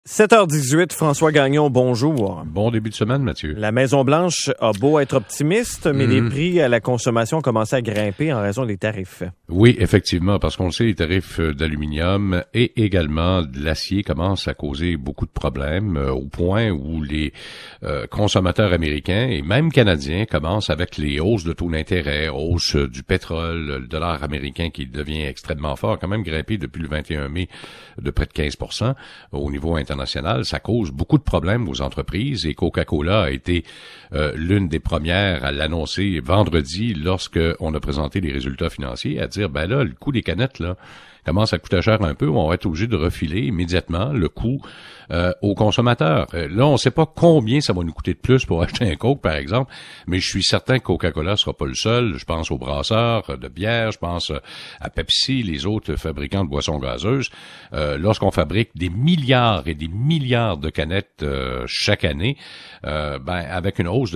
7h18, François Gagnon, bonjour. Bon début de semaine, Mathieu. La Maison-Blanche a beau être optimiste, mais les prix à la consommation ont commencé à grimper en raison des tarifs. Oui, effectivement, parce qu'on le sait, les tarifs d'aluminium et également de l'acier commencent à causer beaucoup de problèmes, au point où les consommateurs américains et même canadiens commencent avec les hausses de taux d'intérêt, hausse du pétrole, le dollar américain qui devient extrêmement fort, quand même grimpé depuis le 21 mai de près de 15% au niveau international. Ça cause beaucoup de problèmes aux entreprises et Coca-Cola a été l'une des premières à l'annoncer vendredi lorsque on a présenté les résultats financiers, à dire, ben là, le coût des canettes, là, commence à coûter cher un peu, on va être obligé de refiler immédiatement le coût aux consommateurs. Là, on ne sait pas combien ça va nous coûter de plus pour acheter un Coke, par exemple, mais je suis certain que Coca-Cola sera pas le seul. Je pense aux brasseurs de bière, je pense à Pepsi, les autres fabricants de boissons gazeuses. Lorsqu'on fabrique des milliards et des milliards de canettes chaque année, avec une hausse de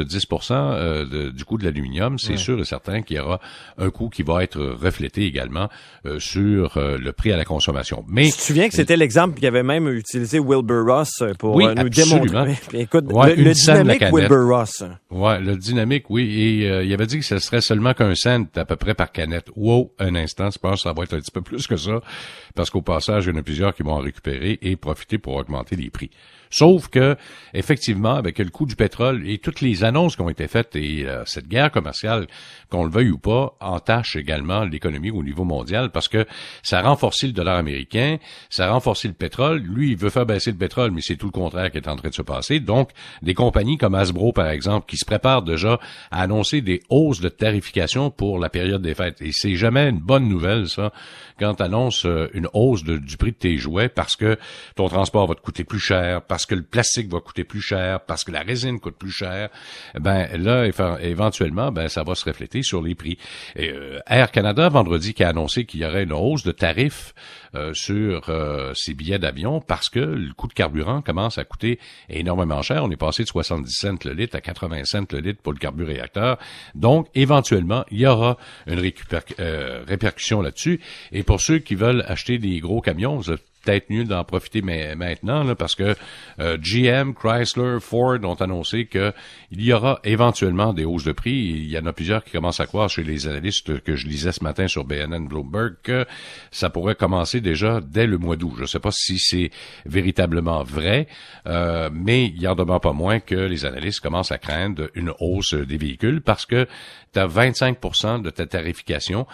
10% du coût de l'aluminium, c'est sûr et certain qu'il y aura un coût qui va être reflété également sur le prix à la consommation. Mais tu te souviens que c'était l'exemple qu'il avait même utilisé Wilbur Ross pour nous absolument. démontrer. Puis, écoute, ouais, le dynamique Wilbur Ross. Ouais, le dynamique, oui. Et il avait dit que ce serait seulement qu'un cent à peu près par canette. Wow, un instant, je pense que ça va être un petit peu plus que ça, parce qu'au passage, il y en a plusieurs qui vont en récupérer et profiter pour augmenter les prix. Sauf que, effectivement, avec le coût du pétrole et toutes les annonces qui ont été faites et cette guerre commerciale, qu'on le veuille ou pas, entache également l'économie au niveau mondial parce que ça a renforcé le dollar américain, ça a renforcé le pétrole. Lui, il veut faire baisser le pétrole, mais c'est tout le contraire qui est en train de se passer. Donc, des compagnies comme Hasbro, par exemple, qui se préparent déjà à annoncer des hausses de tarification pour la période des fêtes. Et c'est jamais une bonne nouvelle, ça, quand tu annonces une hausse du prix de tes jouets parce que ton transport va te coûter plus cher, parce que le plastique va coûter plus cher, parce que la résine coûte plus cher, là, éventuellement, ça va se refléter sur les prix. Et, Air Canada, vendredi, qui a annoncé qu'il y aurait une hausse de tarifs sur ses billets d'avion parce que le coût de carburant commence à coûter énormément cher. On est passé de 70 cents le litre à 80 cents le litre pour le carburéacteur. Donc, éventuellement, il y aura une répercussion là-dessus. Et pour ceux qui veulent acheter des gros camions, vous êtes peut-être mieux d'en profiter maintenant, là, parce que GM, Chrysler, Ford ont annoncé qu'il y aura éventuellement des hausses de prix. Il y en a plusieurs qui commencent à croire chez les analystes que je lisais ce matin sur BNN Bloomberg que ça pourrait commencer déjà dès le mois d'août. Je ne sais pas si c'est véritablement vrai, mais il y en demeure pas moins que les analystes commencent à craindre une hausse des véhicules parce que tu as 25% de ta tarification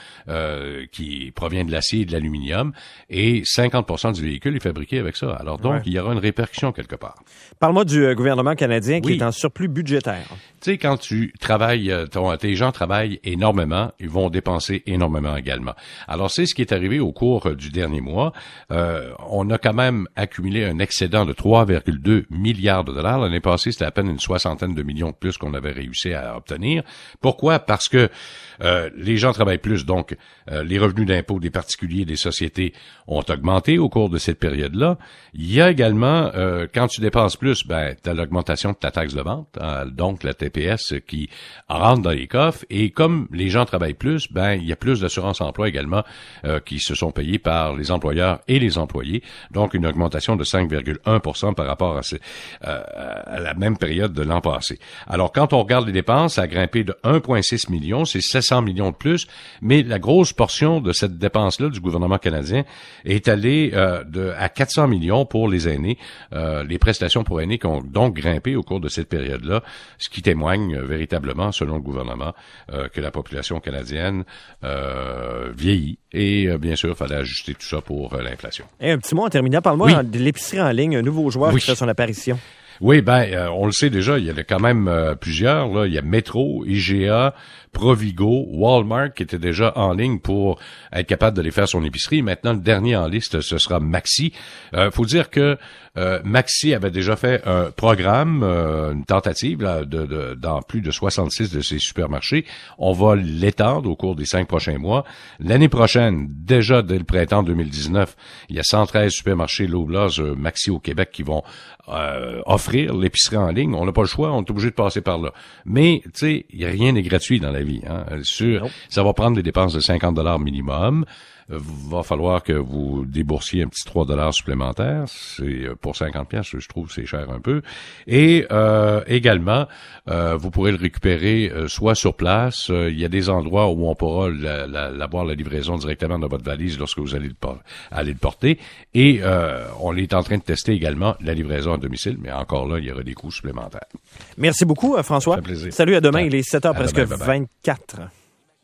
qui provient de l'acier et de l'aluminium et 50% du véhicule est fabriqué avec ça. Alors donc, il y aura une répercussion quelque part. Parle-moi du gouvernement canadien qui est en surplus budgétaire. Tu sais, quand tu travailles, tes gens travaillent énormément, ils vont dépenser énormément également. Alors, c'est ce qui est arrivé au cours du dernier mois. On a quand même accumulé un excédent de 3,2 milliards de dollars. L'année passée, c'était à peine une soixantaine de millions de plus qu'on avait réussi à obtenir. Pourquoi? Parce que les gens travaillent plus, donc les revenus d'impôt des particuliers et des sociétés ont augmenté au cours de cette période-là. Il y a également, quand tu dépenses plus, tu as l'augmentation de ta taxe de vente, donc la TPS qui rentre dans les coffres. Et comme les gens travaillent plus, il y a plus d'assurance-emploi également qui se sont payés par les employeurs et les employés. Donc, une augmentation de 5,1% par rapport à la même période de l'an passé. Alors, quand on regarde les dépenses, ça a grimpé de 1,6 million, c'est 700 millions de plus, mais la grosse portion de cette dépense-là du gouvernement canadien est allée à 400 millions pour les aînés, les prestations pour aînés qui ont donc grimpé au cours de cette période-là, ce qui témoigne véritablement, selon le gouvernement, que la population canadienne vieillit. Et bien sûr, il fallait ajuster tout ça pour l'inflation. Et un petit mot en terminant, parle-moi de l'épicerie en ligne, un nouveau joueur qui fait son apparition. Oui, on le sait déjà, il y en a quand même plusieurs. Là, il y a Metro, IGA, Provigo, Walmart qui étaient déjà en ligne pour être capable d'aller faire son épicerie. Maintenant, le dernier en liste, ce sera Maxi. Faut dire que Maxi avait déjà fait un programme, une tentative dans plus de 66 de ses supermarchés. On va l'étendre au cours des 5 prochains mois. L'année prochaine, déjà dès le printemps 2019, il y a 113 supermarchés Loblaws Maxi au Québec qui vont offrir l'épicerie en ligne. On n'a pas le choix, on est obligé de passer par là. Mais, tu sais, rien n'est gratuit dans la vie. Hein. Ça va prendre des dépenses de $50 minimum. va falloir que vous déboursiez un petit 3$ supplémentaires. C'est pour 50$, je trouve c'est cher un peu. Et également, vous pourrez le récupérer soit sur place. Il y a des endroits où on pourra avoir la livraison directement dans votre valise lorsque vous allez le porter. Et on est en train de tester également la livraison à domicile, mais encore là, il y aura des coûts supplémentaires. Merci beaucoup, François. Ça fait plaisir. Salut, à demain. Il est 7h À presque demain, bye-bye. 24.